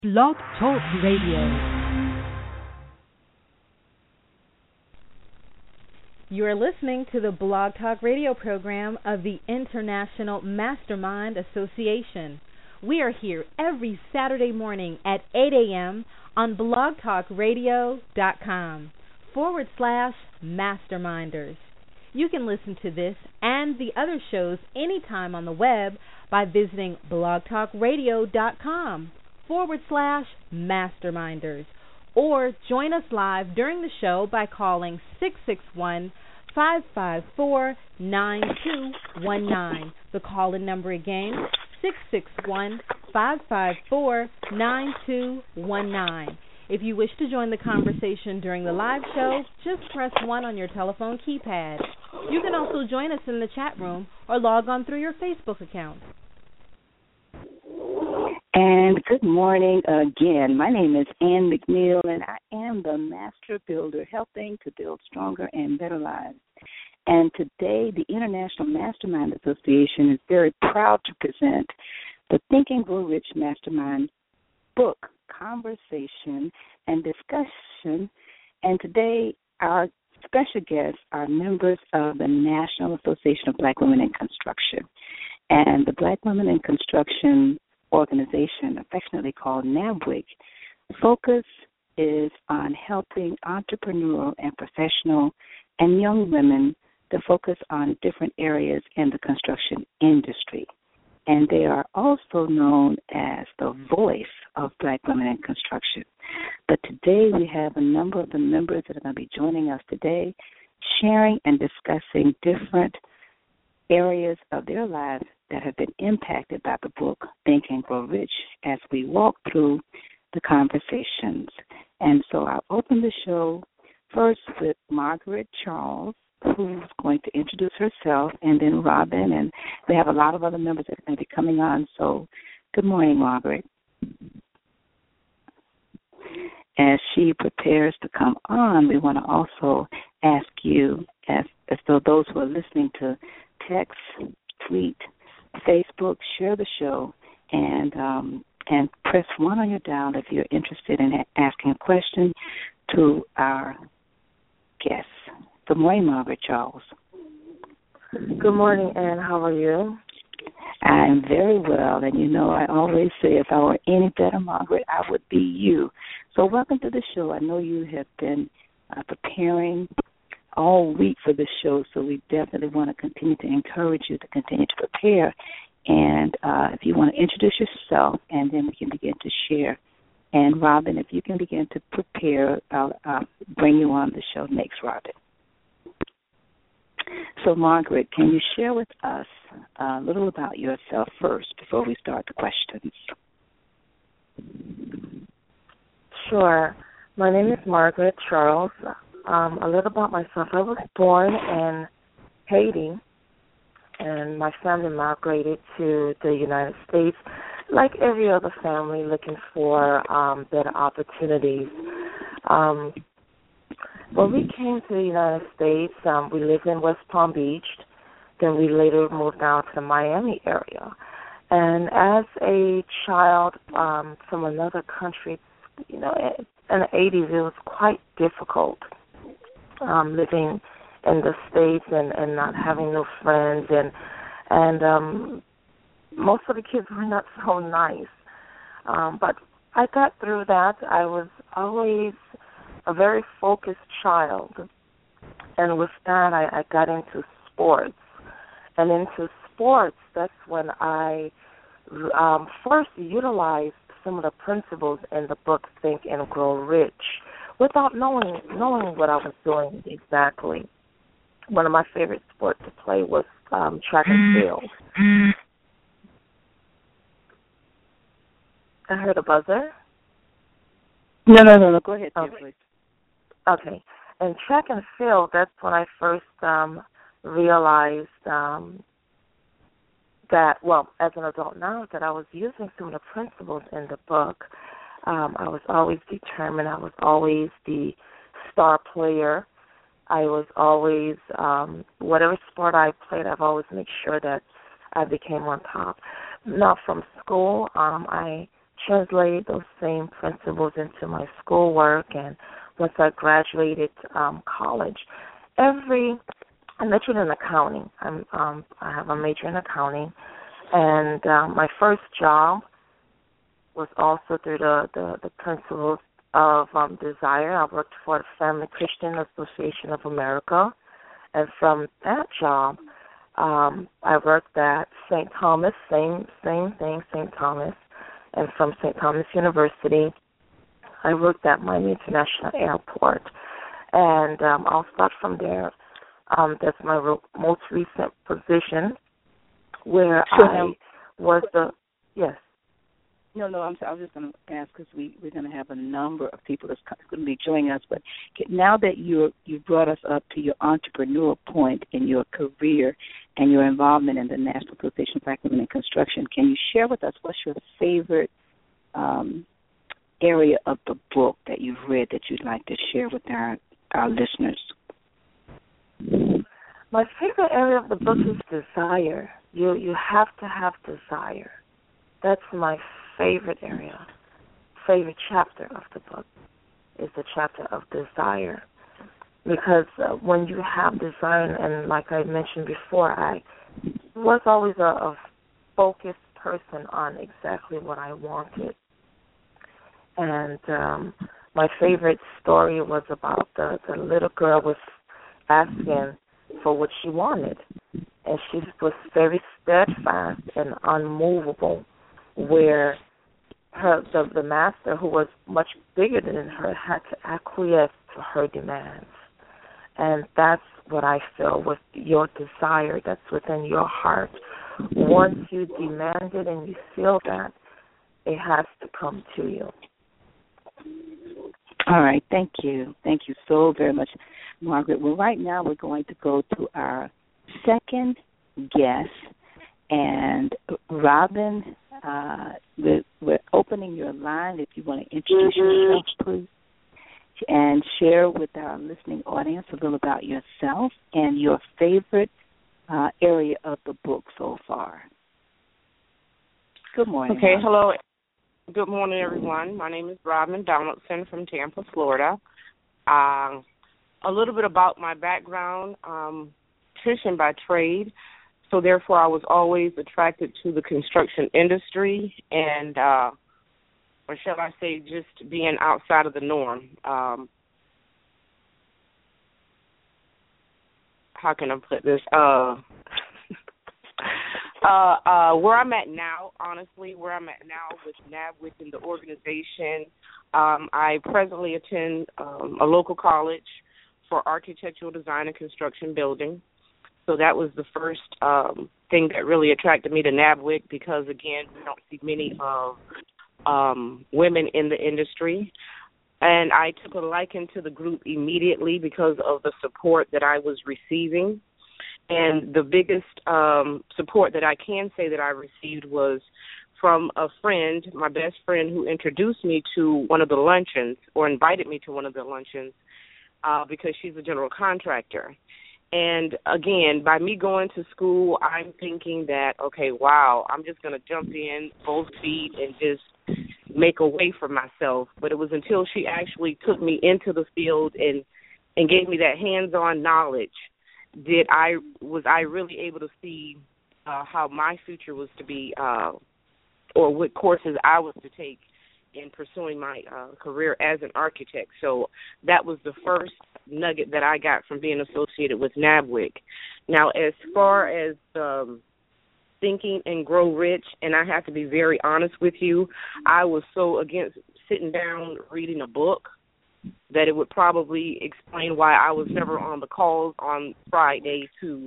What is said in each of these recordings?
Blog Talk Radio. You are listening to the Blog Talk Radio program of the International Mastermind Association. We are here every Saturday morning at 8 a.m. on blogtalkradio.com/masterminders. You can listen to this and the other shows anytime on the web by visiting blogtalkradio.com/masterminders, or join us live during the show by calling 661-554-9219. The call-in number again, 661-554-9219. If you wish to join the conversation during the live show, just press 1 on your telephone keypad. You can also join us in the chat room or log on through your Facebook account. And good morning again. My name is Ann McNeil, and I am the Master Builder, helping to build stronger and better lives. And today, the International Mastermind Association is very proud to present the Think and Grow Rich Mastermind book conversation and discussion. And today, our special guests are members of the National Association of Black Women in Construction. And the Black Women in Construction organization, affectionately called NABWIC, focus is on helping entrepreneurial and professional and young women to focus on different areas in the construction industry. And they are also known as the voice of Black women in construction. But today we have a number of the members that are going to be joining us today, sharing and discussing different areas of their lives that have been impacted by the book Think and Grow Rich as we walk through the conversations. And so I'll open the show first with Margaret Charles, who's going to introduce herself, and then Robin, and we have a lot of other members that are going to be coming on. So good morning, Margaret. As she prepares to come on, we want to also ask you, as though those who are listening, to text, tweet, Facebook, share the show, and press 1 on your dial if you're interested in asking a question to our guests. Good morning, Margaret Charles. Good morning, Ann. How are you? I'm very well, and you know I always say if I were any better, Margaret, I would be you. So welcome to the show. I know you have been preparing all week for this show, so we definitely want to continue to encourage you to continue to prepare. And if you want to introduce yourself, and then we can begin to share. And Robin, if you can begin to prepare, I'll bring you on the show next, Robin. So, Margaret, can you share with us a little about yourself first before we start the questions? Sure. My name is Margaret Charles. A little about myself. I was born in Haiti, and my family migrated to the United States, like every other family, looking for better opportunities. When we came to the United States, we lived in West Palm Beach. Then we later moved down to the Miami area. And as a child from another country, you know, in the 80s, it was quite difficult living in the States and not having no friends. And most of the kids were not so nice. But I got through that. I was always a very focused child, and with that, I got into sports. And into sports, that's when I first utilized some of the principles in the book Think and Grow Rich, without knowing what I was doing exactly. One of my favorite sports to play was track and field. I heard a buzzer. No. Go ahead, please. Okay. In track and field, that's when I first realized that, well, as an adult now, that I was using some of the principles in the book. I was always determined. I was always the star player. I was always, whatever sport I played, I've always made sure that I became on top. Now, from school, I translated those same principles into my schoolwork. And once I graduated college, I majored in accounting. I have a major in accounting, and my first job was also through the principles of desire. I worked for the Family Christian Association of America, and from that job, I worked at St. Thomas, same thing, St. Thomas, and from St. Thomas University, I worked at Miami International Airport, and I'll start from there. That's my most recent position, where I was yes. No, I'm sorry. I was just going to ask because we're going to have a number of people that's going to be joining us. But now that you brought us up to your entrepreneurial point in your career and your involvement in the National Association of Black Women in Construction, can you share with us what's your favorite area of the book that you've read that you'd like to share with our listeners? My favorite area of the book is desire. You have to have desire. That's my favorite area. Favorite chapter of the book is the chapter of desire. Because when you have desire, and like I mentioned before, I was always a focused person on exactly what I wanted. And my favorite story was about the little girl was asking for what she wanted, and she was very steadfast and unmovable, where the master, who was much bigger than her, had to acquiesce to her demands. And that's what I feel with your desire that's within your heart. Once you demand it and you feel that, it has to come to you. All right, thank you. Thank you so very much, Margaret. Well, right now we're going to go to our second guest, and Robin, we're opening your line if you want to introduce yourself, please, and share with our listening audience a little about yourself and your favorite area of the book so far. Good morning. Okay, Robin. hello. Good morning, everyone. My name is Robin Donaldson from Tampa, Florida. A little bit about my background, electrician by trade, so therefore I was always attracted to the construction industry and, or shall I say, just being outside of the norm. How can I put this? Where I'm at now, honestly, with NABWIC in the organization, I presently attend a local college for architectural design and construction building. So that was the first thing that really attracted me to NABWIC because, again, we don't see many of women in the industry. And I took a liking to the group immediately because of the support that I was receiving. And the biggest support that I can say that I received was from a friend, my best friend, who introduced me to one of the luncheons or invited me to one of the luncheons because she's a general contractor. And, again, by me going to school, I'm thinking that, okay, wow, I'm just going to jump in both feet and just make a way for myself. But it was until she actually took me into the field and gave me that hands-on knowledge that I really able to see how my future was to be or what courses I was to take in pursuing my career as an architect. So that was the first nugget that I got from being associated with NABWIC. Now, as far as thinking and grow rich, and I have to be very honest with you, I was so against sitting down reading a book that it would probably explain why I was never on the calls on Friday to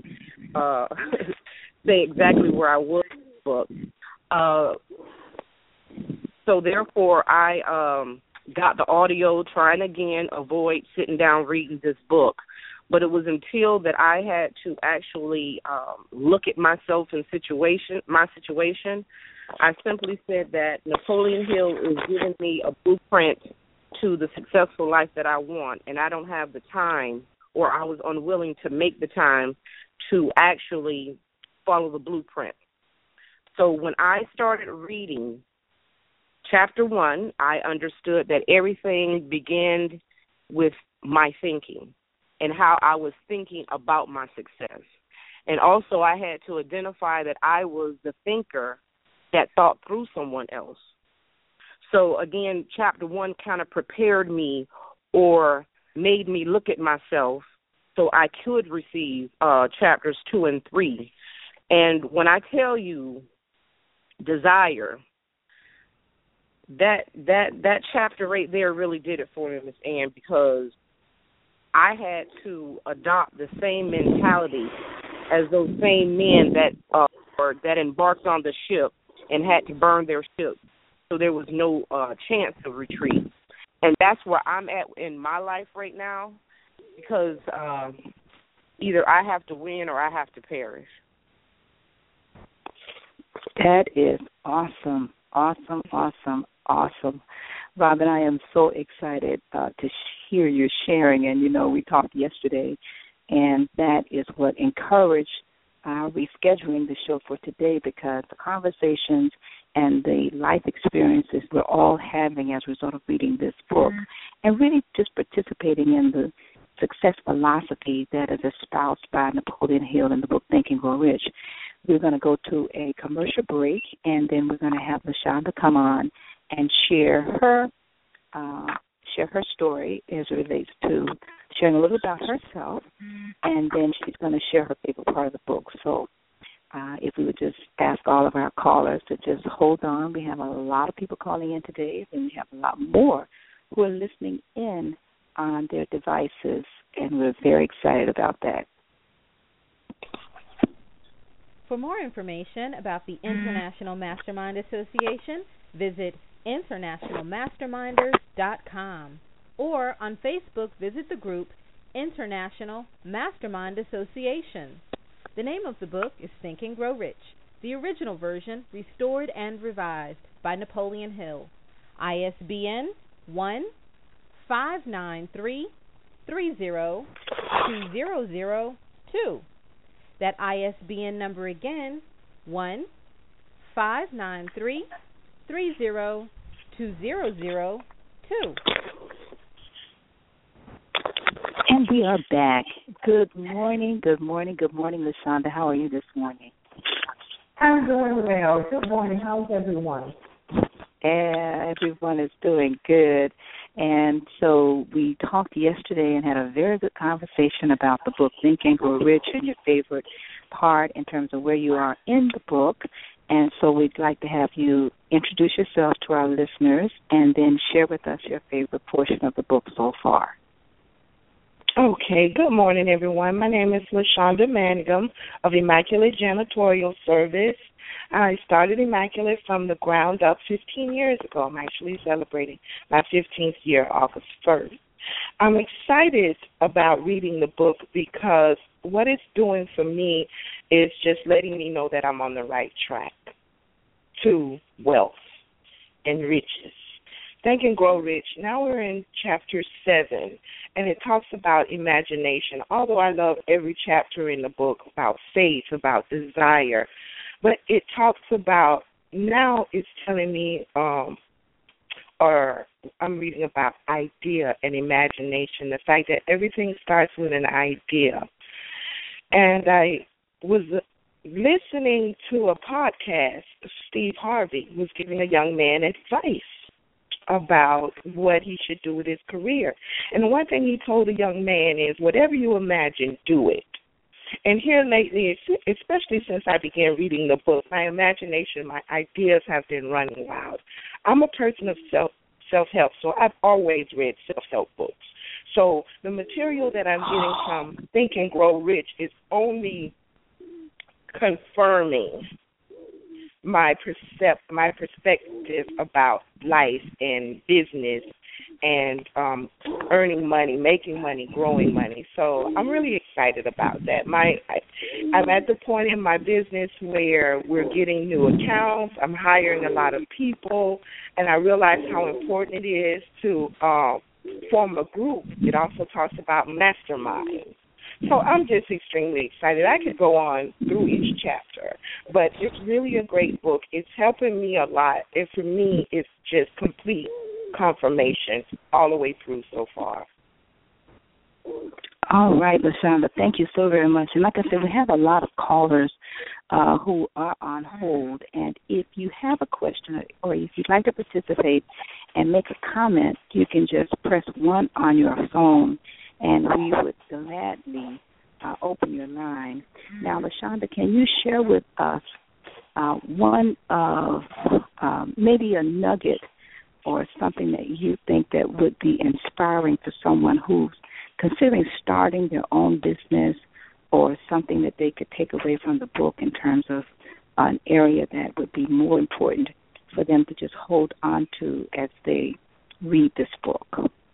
say exactly where I was in the book. So therefore, I got the audio, trying again avoid sitting down reading this book. But it was until that I had to actually look at myself and my situation. I simply said that Napoleon Hill is giving me a blueprint to the successful life that I want, and I don't have the time, or I was unwilling to make the time to actually follow the blueprint. So when I started reading Chapter 1, I understood that everything began with my thinking and how I was thinking about my success. And also I had to identify that I was the thinker that thought through someone else. So, again, Chapter 1 kind of prepared me or made me look at myself so I could receive Chapters 2 and 3. And when I tell you desire, that chapter right there really did it for me, Miss Ann, because I had to adopt the same mentality as those same men that embarked on the ship and had to burn their ship, so there was no chance of retreat. And that's where I'm at in my life right now, because either I have to win or I have to perish. That is awesome, awesome, awesome, awesome. Robin, I am so excited to hear you sharing. And, we talked yesterday, and that is what encouraged our rescheduling the show for today, because the conversations and the life experiences we're all having as a result of reading this book and really just participating in the success philosophy that is espoused by Napoleon Hill in the book Think and Grow Rich. We're going to go to a commercial break, and then we're going to have LaShonda come on and share her story as it relates to sharing a little about herself, and then she's going to share her favorite part of the book. So if we would just ask all of our callers to just hold on. We have a lot of people calling in today, and we have a lot more who are listening in on their devices, and we're very excited about that. For more information about the International Mastermind Association, visit internationalmasterminders.com, or on Facebook, visit the group International Mastermind Association. The name of the book is Think and Grow Rich, the original version restored and revised by Napoleon Hill. ISBN 1-593-30-2002. That ISBN number again, 1-593-30-2002. And we are back. Good morning, good morning, good morning, LaShonda. How are you this morning? I'm doing well. Good morning. How's everyone? Everyone is doing good. And so we talked yesterday and had a very good conversation about the book Think and Grow Rich and your favorite part in terms of where you are in the book. And so we'd like to have you introduce yourself to our listeners and then share with us your favorite portion of the book so far. Okay, good morning, everyone. My name is LaShonda Mangum of Immaculate Janitorial Service. I started Immaculate from the ground up 15 years ago. I'm actually celebrating my 15th year, August 1st. I'm excited about reading the book because what it's doing for me is just letting me know that I'm on the right track to wealth and riches. Think and Grow Rich. Now we're in chapter 7, and it talks about imagination. Although I love every chapter in the book about faith, about desire, but it talks about, now it's telling me, or I'm reading about idea and imagination, the fact that everything starts with an idea. And I was listening to a podcast. Steve Harvey was giving a young man advice about what he should do with his career. And the one thing he told the young man is, whatever you imagine, do it. And here lately, especially since I began reading the book, my imagination, my ideas have been running wild. I'm a person of self-help, so I've always read self-help books. So the material that I'm getting from Think and Grow Rich is only confirming my perspective about life and business and earning money, making money, growing money. So I'm really excited about that. I'm at the point in my business where we're getting new accounts. I'm hiring a lot of people, and I realize how important it is to form a group. It also talks about masterminds. So I'm just extremely excited. I could go on through each chapter, but it's really a great book. It's helping me a lot. And for me, it's just complete confirmation all the way through so far. All right, LaShonda, thank you so very much. And like I said, we have a lot of callers who are on hold. And if you have a question or if you'd like to participate and make a comment, you can just press 1 on your phone, and we would gladly open your line. Now, LaShonda, can you share with us one of maybe a nugget or something that you think that would be inspiring for someone who's considering starting their own business, or something that they could take away from the book in terms of an area that would be more important for them to just hold on to as they read this book?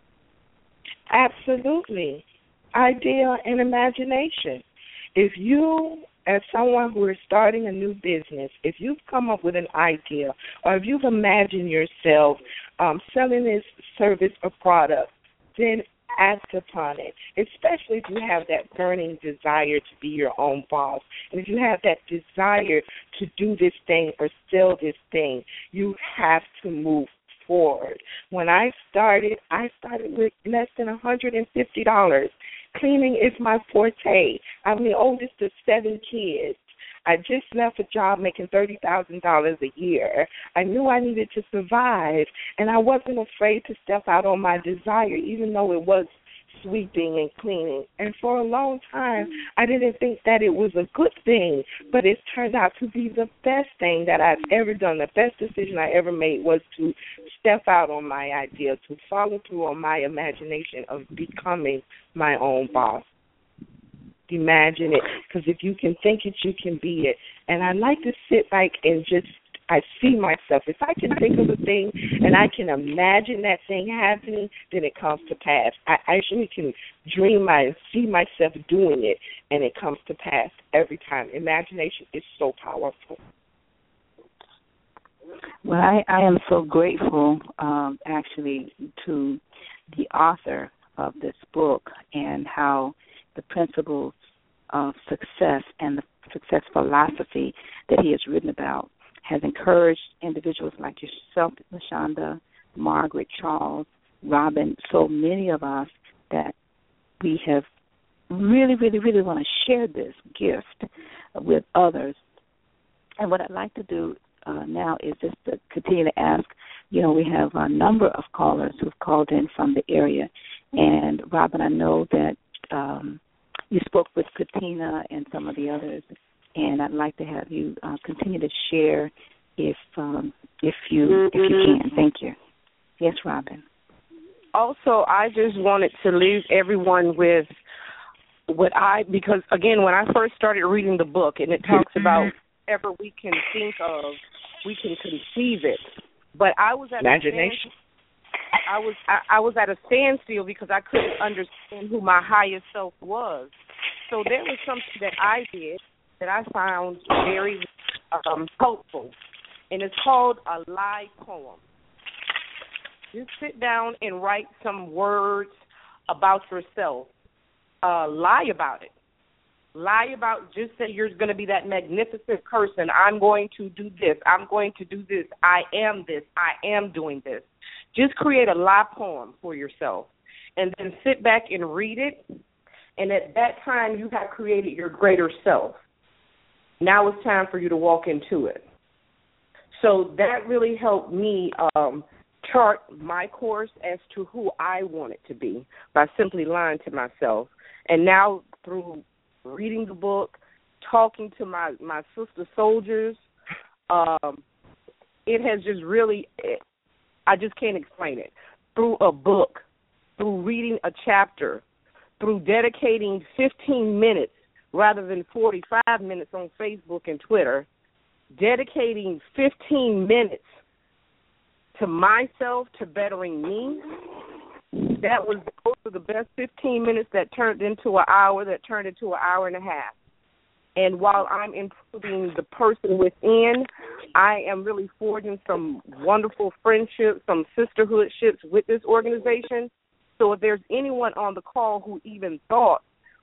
Absolutely. Idea and imagination. If you, as someone who is starting a new business, if you've come up with an idea, or if you've imagined yourself selling this service or product, then act upon it, especially if you have that burning desire to be your own boss. And if you have that desire to do this thing or sell this thing, you have to move forward. When I started with less than $150. Cleaning is my forte. I'm the oldest of 7 kids. I just left a job making $30,000 a year. I knew I needed to survive, and I wasn't afraid to step out on my desire, even though it was sweeping and cleaning. And for a long time, I didn't think that it was a good thing, but it's turned out to be the best thing that I've ever done. The best decision I ever made was to step out on my idea, to follow through on my imagination of becoming my own boss. Imagine it, because if you can think it, you can be it. And I like to sit back and I see myself. If I can think of a thing and I can imagine that thing happening, then it comes to pass. I actually can see myself doing it, and it comes to pass every time. Imagination is so powerful. Well, I am so grateful, actually, to the author of this book and how the principles of success and the success philosophy that he has written about has encouraged individuals like yourself, LaShonda, Margaret, Charles, Robin, so many of us that we have really, really, really want to share this gift with others. And what I'd like to do now is just to continue to ask, we have a number of callers who've called in from the area. And, Robin, I know that you spoke with Katina and some of the others, and I'd like to have you continue to share if you can. Thank you. Yes, Robin. Also, I just wanted to leave everyone with because, again, when I first started reading the book, and it talks about whatever we can think of, we can conceive it. But I was at imagination. I was at a standstill because I couldn't understand who my higher self was. So there was something that I did that I found very helpful, and it's called a lie poem. Just sit down and write some words about yourself. Lie about it. Lie about, just say you're going to be that magnificent person. I'm going to do this. I'm going to do this. I am this. I am doing this. Just create a lie poem for yourself and then sit back and read it. And at that time, you have created your greater self. Now it's time for you to walk into it. So that really helped me chart my course as to who I wanted to be by simply lying to myself. And now through reading the book, talking to my sister soldiers, it has just really, I just can't explain it. Through a book, through reading a chapter, through dedicating 15 minutes rather than 45 minutes on Facebook and Twitter, dedicating 15 minutes to myself, to bettering me, those were the best 15 minutes that turned into an hour, that turned into an hour and a half. And while I'm improving the person within, I am really forging some wonderful friendships, some sisterhoodships with this organization. So if there's anyone on the call who even thought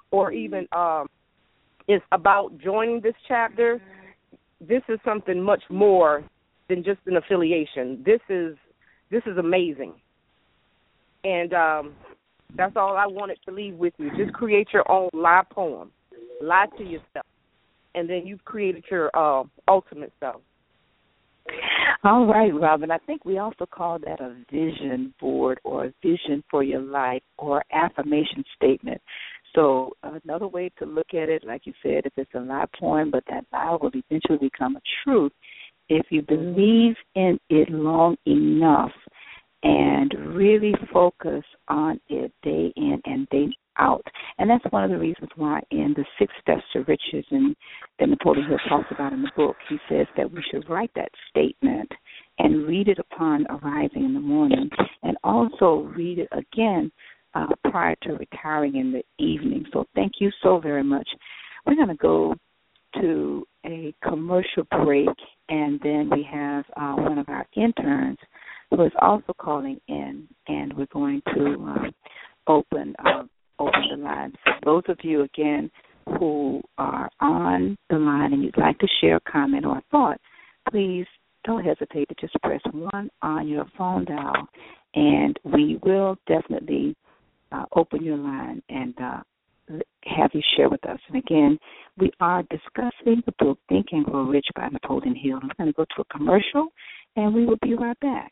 or even is about joining this chapter, this is something much more than just an affiliation. This is amazing. And that's all I wanted to leave with you. Just create your own lie poem. Lie to yourself. And then you've created your ultimate self. All right, Robin. I think we also call that a vision board or a vision for your life or affirmation statement. So another way to look at it, like you said, if it's a lie poem, but that lie will eventually become a truth if you believe in it long enough and really focus on it day in and day out. And that's one of the reasons why in the 6 Steps to Riches and that Napoleon Hill talks about in the book, he says that we should write that statement and read it upon arriving in the morning, and also read it again prior to retiring in the evening. So thank you so very much. We're going to go to a commercial break, and then we have one of our interns who is also calling in, and we're going to open the line. So those of you, again, who are on the line and you'd like to share a comment or a thought, please don't hesitate to just press 1 on your phone dial, and we will definitely open your line and have you share with us. And again, we are discussing the book Think and Grow Rich by Napoleon Hill. I'm going to go to a commercial, and we will be right back.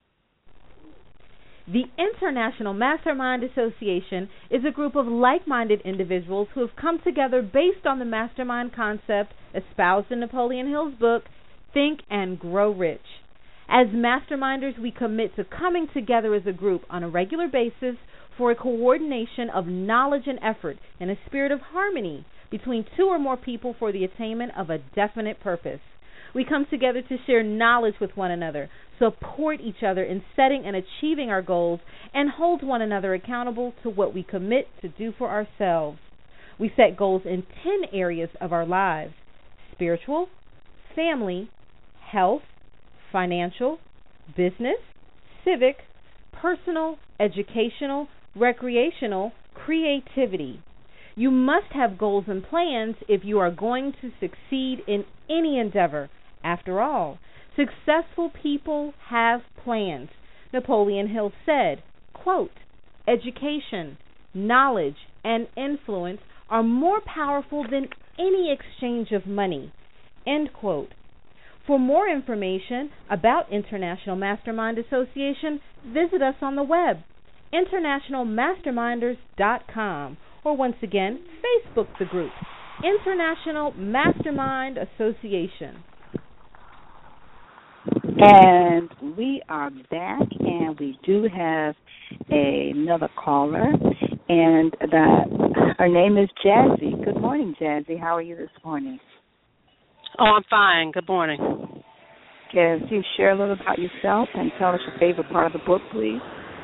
The International Mastermind Association is a group of like-minded individuals who have come together based on the mastermind concept espoused in Napoleon Hill's book, Think and Grow Rich. As masterminders, we commit to coming together as a group on a regular basis for a coordination of knowledge and effort in a spirit of harmony between 2 or more people for the attainment of a definite purpose. We come together to share knowledge with one another, support each other in setting and achieving our goals, and hold one another accountable to what we commit to do for ourselves. We set goals in 10 areas of our lives: spiritual, family, health, financial, business, civic, personal, educational, recreational, creativity. You must have goals and plans if you are going to succeed in any endeavor. After all, successful people have plans. Napoleon Hill said, quote, "Education, knowledge, and influence are more powerful than any exchange of money," end quote. For more information about International Mastermind Association, visit us on the web, internationalmasterminders.com, or once again, Facebook the group, International Mastermind Association. And we are back, and we do have another caller, and her name is Jazzy. Good morning, Jazzy. How are you this morning? Oh, I'm fine. Good morning. Can you share a little about yourself and tell us your favorite part of the book, please?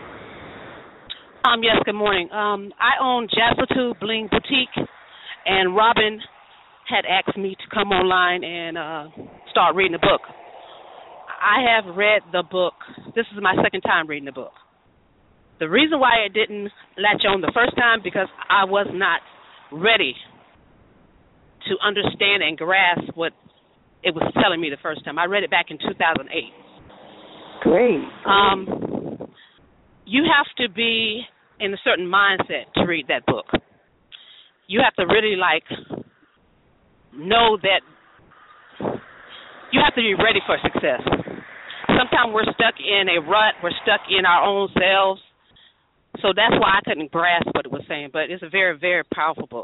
Yes, good morning. I own Jazzitude Bling Boutique, and Robin had asked me to come online and start reading the book. I have read the book. This is my second time reading the book. The reason why it didn't latch on the first time because I was not ready to understand and grasp what it was telling me the first time. I read it back in 2008. Great. You have to be in a certain mindset to read that book. You have to really, know that you have to be ready for success. Sometimes we're stuck in a rut. We're stuck in our own selves. So that's why I couldn't grasp what it was saying. But it's a very, very powerful book.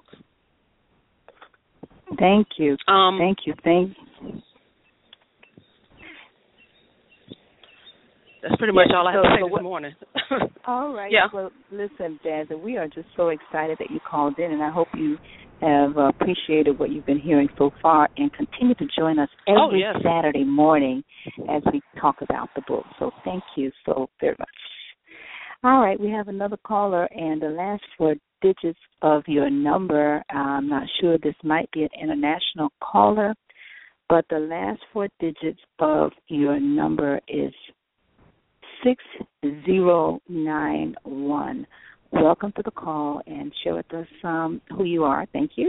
Thank you. Thank you. That's pretty much all I have to say this morning. All right. Yeah. Well, listen, Jazz, we are just so excited that you called in, and I hope you have appreciated what you've been hearing so far and continue to join us every Saturday morning as we talk about the book. So thank you so very much. All right. We have another caller, and the last 4 digits of your number, I'm not sure, this might be an international caller, but the last 4 digits of your number is 6091. welcome to the call and share with us who you are. Thank you.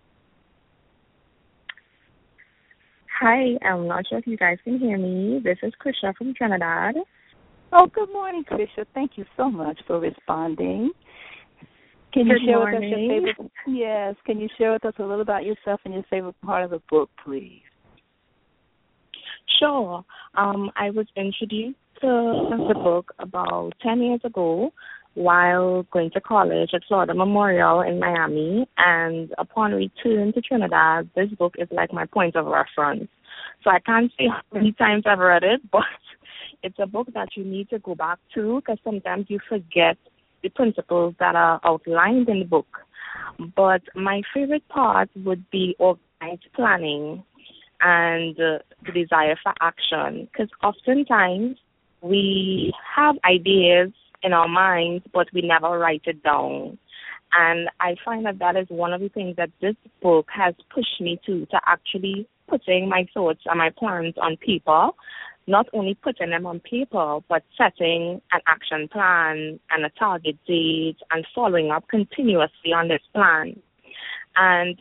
Hi, I'm not sure if you guys can hear me. This is Krisha from Trinidad. Oh, good morning, Krisha. Thank you so much for responding. Can you share with us your favorite? Yes. Can you share with us a little about yourself and your favorite part of the book, please? Sure. I was introduced to the book about 10 years ago while going to college at Florida Memorial in Miami, and upon return to Trinidad, this book is like my point of reference. So I can't say how many times I've read it, but it's a book that you need to go back to because sometimes you forget the principles that are outlined in the book. But my favorite part would be organized planning and the desire for action, because oftentimes we have ideas in our minds, but we never write it down. And I find that is one of the things that this book has pushed me to actually putting my thoughts and my plans on paper, not only putting them on paper, but setting an action plan and a target date and following up continuously on this plan. And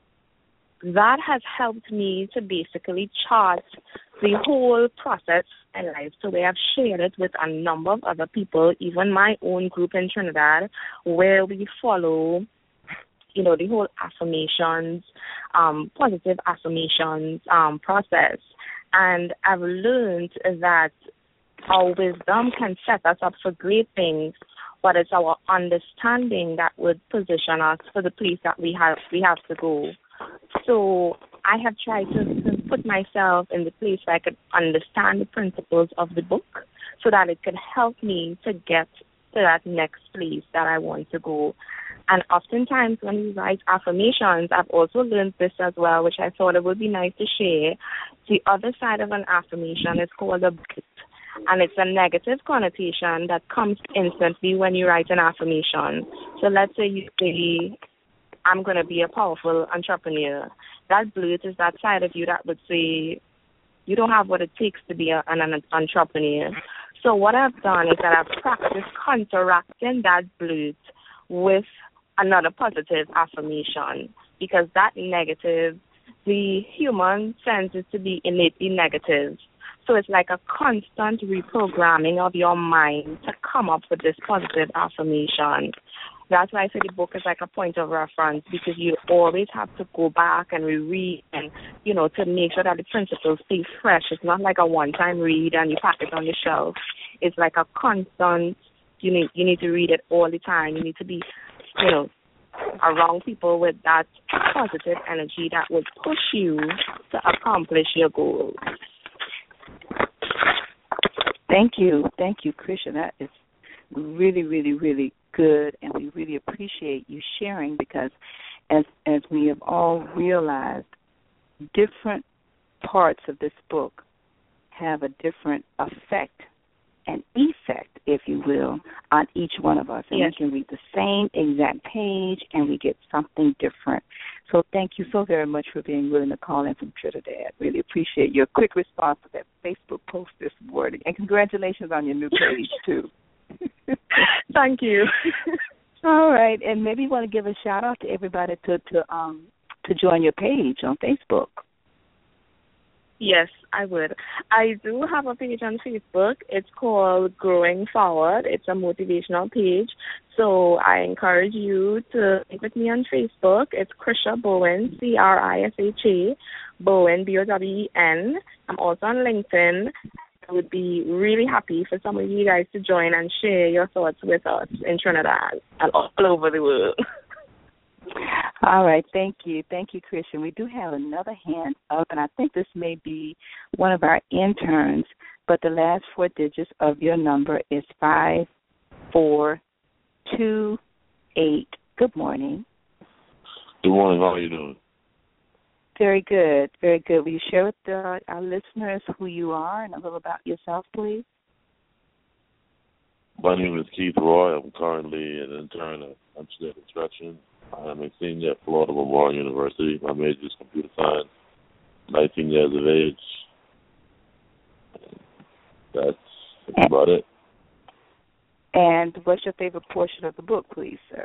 that has helped me to basically chart the whole process in life. So we have shared it with a number of other people, even my own group in Trinidad, where we follow, the whole affirmations, positive affirmations process. And I've learned that our wisdom can set us up for great things, but it's our understanding that would position us for the place that we have to go. So I have tried to put myself in the place where I could understand the principles of the book so that it could help me to get to that next place that I want to go. And oftentimes when we write affirmations, I've also learned this as well, which I thought it would be nice to share. The other side of an affirmation is called a bit, and it's a negative connotation that comes instantly when you write an affirmation. So let's say you say, I'm going to be a powerful entrepreneur. That blurt is that side of you that would say, you don't have what it takes to be an entrepreneur. So what I've done is that I've practiced counteracting that blurt with another positive affirmation, because that negative, the human sense is to be innately negative. So it's like a constant reprogramming of your mind to come up with this positive affirmation. That's why I say the book is like a point of reference, because you always have to go back and reread and, to make sure that the principles stay fresh. It's not like a one-time read and you pack it on the shelf. It's like a constant, you need to read it all the time. You need to be, around people with that positive energy that would push you to accomplish your goals. Thank you, Krisha. That is really, really, really good, and we really appreciate you sharing, because as we have all realized, different parts of this book have a different effect if you will, on each one of us. And yes. We can read the same exact page and we get something different. So thank you so very much for being willing to call in from Trinidad. Really appreciate your quick response to that Facebook post this morning. And congratulations on your new page, too. Thank you. All right. And maybe you want to give a shout-out to everybody to join your page on Facebook. Yes, I would. I do have a page on Facebook. It's called Growing Forward. It's a motivational page. So I encourage you to link with me on Facebook. It's Krisha Bowen, Krisha Bowen, Bowen. I'm also on LinkedIn. I would be really happy for some of you guys to join and share your thoughts with us in Trinidad and all over the world. All right, thank you, Christian. We do have another hand up, and I think this may be one of our interns, but the last 4 digits of your number is 5428. Good morning. Good morning. How are you doing? Very good, very good. Will you share with our listeners who you are and a little about yourself, please? My name is Keith Roy. I'm currently an intern at Amsterdam Construction. I am a senior at Florida Memorial University. My major is computer science. 19 years of age. That's about it. And what's your favorite portion of the book, please, sir?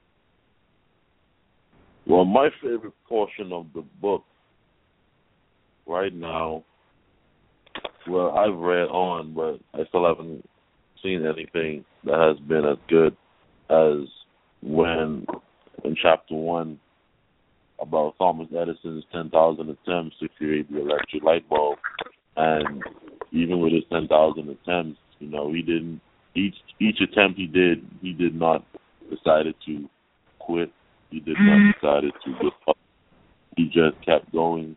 Well, my favorite portion of the book right now, well, I've read on, but I still haven't seen anything that has been as good as when, in Chapter 1, about Thomas Edison's 10,000 attempts to create the electric light bulb. And even with his 10,000 attempts, he didn't, each attempt he did not decided to quit. He did not decided to give up. He just kept going,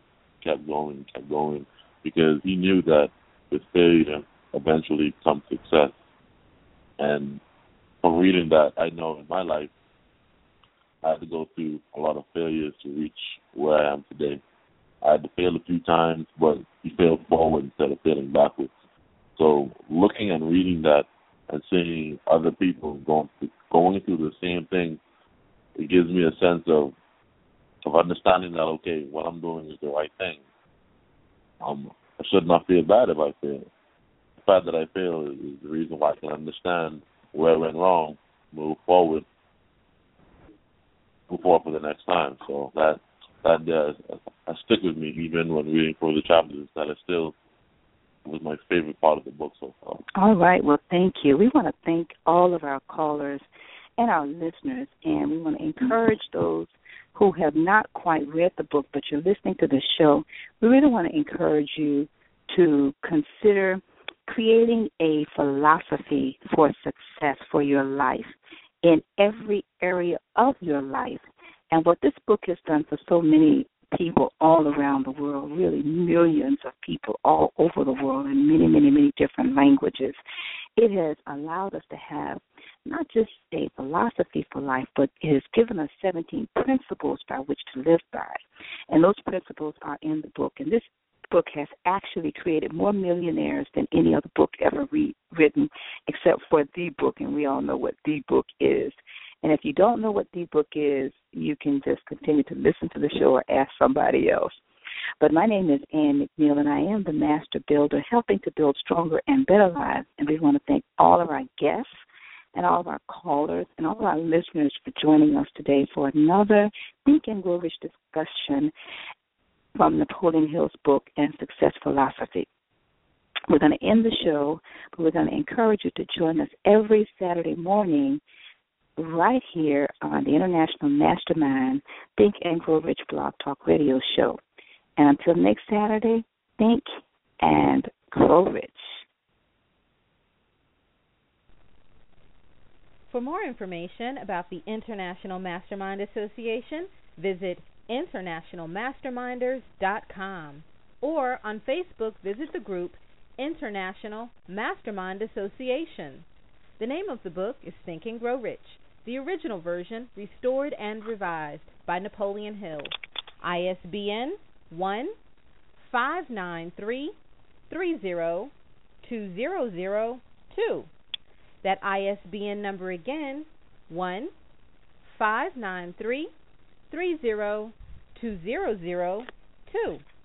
because he knew that with failure eventually comes success. And from reading that, I know in my life, I had to go through a lot of failures to reach where I am today. I had to fail a few times, but he failed forward instead of failing backwards. So looking and reading that and seeing other people going through the same thing, it gives me a sense of understanding that, okay, what I'm doing is the right thing. I should not feel bad if I fail. The fact that I fail is the reason why I can understand where I went wrong, move forward for the next time. So that stick with me even when reading through the chapters. That is still was my favorite part of the book so far. All right. Well, thank you. We want to thank all of our callers and our listeners, and we want to encourage those who have not quite read the book, but you're listening to the show. We really want to encourage you to consider creating a philosophy for success for your life in every area of your life. And what this book has done for so many people all around the world, really millions of people all over the world in many, many, many different languages, it has allowed us to have not just a philosophy for life, but it has given us 17 principles by which to live by. And those principles are in the book. And this book has actually created more millionaires than any other book ever written, except for The Book, and we all know what The Book is. And if you don't know what The Book is, you can just continue to listen to the show or ask somebody else. But my name is Ann McNeil, and I am the Master Builder, helping to build stronger and better lives. And we want to thank all of our guests and all of our callers and all of our listeners for joining us today for another Think and Grow Rich discussion from Napoleon Hill's book and Success Philosophy. We're going to end the show, but we're going to encourage you to join us every Saturday morning right here on the International Mastermind Think and Grow Rich Blog Talk Radio show. And until next Saturday, think and grow rich. For more information about the International Mastermind Association, visit internationalmasterminders.com, or on Facebook, visit the group International Mastermind Association. The name of the book is Think and Grow Rich, the original version restored and revised by Napoleon Hill. ISBN 1-593-30-2002. That ISBN number again, 1-593-30-2002.